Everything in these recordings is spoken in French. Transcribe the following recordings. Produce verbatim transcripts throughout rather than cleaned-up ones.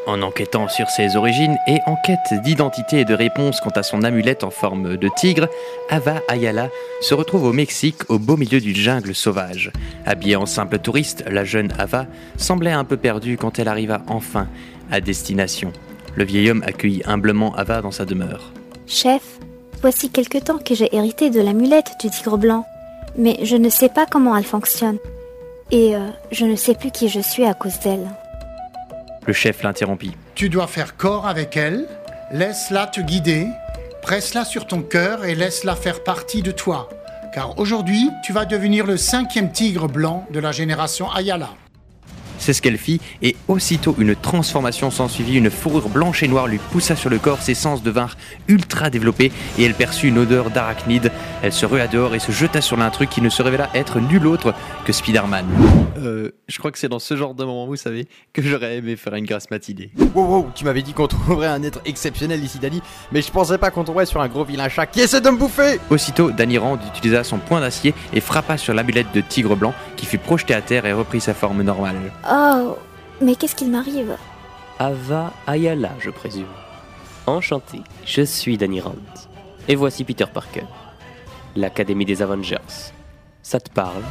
En enquêtant sur ses origines et en quête d'identité et de réponse quant à son amulette en forme de tigre, Ava Ayala se retrouve au Mexique au beau milieu d'une jungle sauvage. Habillée en simple touriste, la jeune Ava semblait un peu perdue quand elle arriva enfin à destination. Le vieil homme accueillit humblement Ava dans sa demeure. Chef, voici quelque temps que j'ai hérité de l'amulette du tigre blanc, mais je ne sais pas comment elle fonctionne. Et euh, je ne sais plus qui je suis à cause d'elle. Le chef l'interrompit. Tu dois faire corps avec elle, laisse-la te guider, presse-la sur ton cœur et laisse-la faire partie de toi. Car aujourd'hui, tu vas devenir le cinquième tigre blanc de la génération Ayala. C'est ce qu'elle fit, et aussitôt une transformation s'ensuivit, une fourrure blanche et noire lui poussa sur le corps, ses sens devinrent ultra développés, et elle perçut une odeur d'arachnide. Elle se rua dehors et se jeta sur l'intrus qui ne se révéla être nul autre que Spider-Man. Euh, je crois que c'est dans ce genre de moment, vous savez, que j'aurais aimé faire une grasse matinée. Wow, wow, tu m'avais dit qu'on trouverait un être exceptionnel ici, Danny, mais je pensais pas qu'on tomberait sur un gros vilain chat qui essaie de me bouffer. Aussitôt, Danny Rand utilisa son poing d'acier et frappa sur l'amulette de tigre blanc qui fut projetée à terre et reprit sa forme normale. Oh, mais qu'est-ce qu'il m'arrive? Ava Ayala, je présume. Enchanté, je suis Danny Rand. Et voici Peter Parker. L'Académie des Avengers. Ça te parle?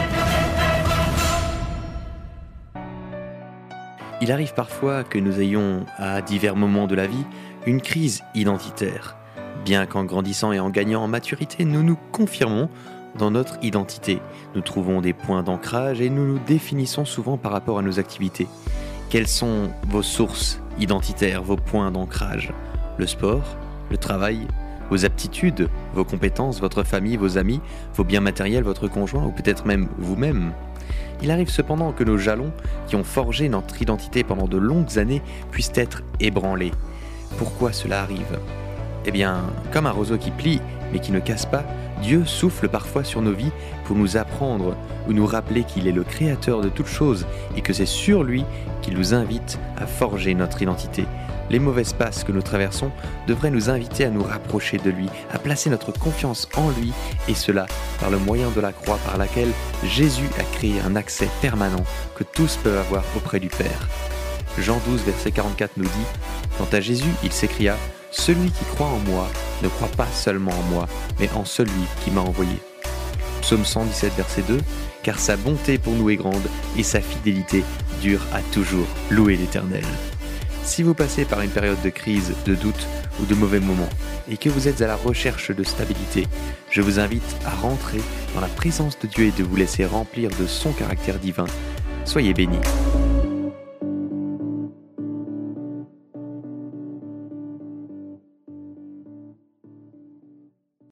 Il arrive parfois que nous ayons, à divers moments de la vie, une crise identitaire. Bien qu'en grandissant et en gagnant en maturité, nous nous confirmons dans notre identité. Nous trouvons des points d'ancrage et nous nous définissons souvent par rapport à nos activités. Quelles sont vos sources identitaires, vos points d'ancrage? Le sport, le travail, vos aptitudes, vos compétences, votre famille, vos amis, vos biens matériels, votre conjoint ou peut-être même vous-même. Il arrive cependant que nos jalons, qui ont forgé notre identité pendant de longues années, puissent être ébranlés. Pourquoi cela arrive? Eh bien, comme un roseau qui plie mais qui ne casse pas, Dieu souffle parfois sur nos vies pour nous apprendre ou nous rappeler qu'il est le créateur de toutes choses et que c'est sur lui qu'il nous invite à forger notre identité. Les mauvaises passes que nous traversons devraient nous inviter à nous rapprocher de lui, à placer notre confiance en lui, et cela par le moyen de la croix par laquelle Jésus a créé un accès permanent que tous peuvent avoir auprès du Père. Jean douze, verset quarante-quatre nous dit « Quant à Jésus, il s'écria « Celui qui croit en moi ne croit pas seulement en moi, mais en celui qui m'a envoyé. » Psaume cent dix-sept, verset deux « Car sa bonté pour nous est grande et sa fidélité dure à toujours. Louez l'Éternel. » Si vous passez par une période de crise, de doute ou de mauvais moments et que vous êtes à la recherche de stabilité, je vous invite à rentrer dans la présence de Dieu et de vous laisser remplir de son caractère divin. Soyez bénis.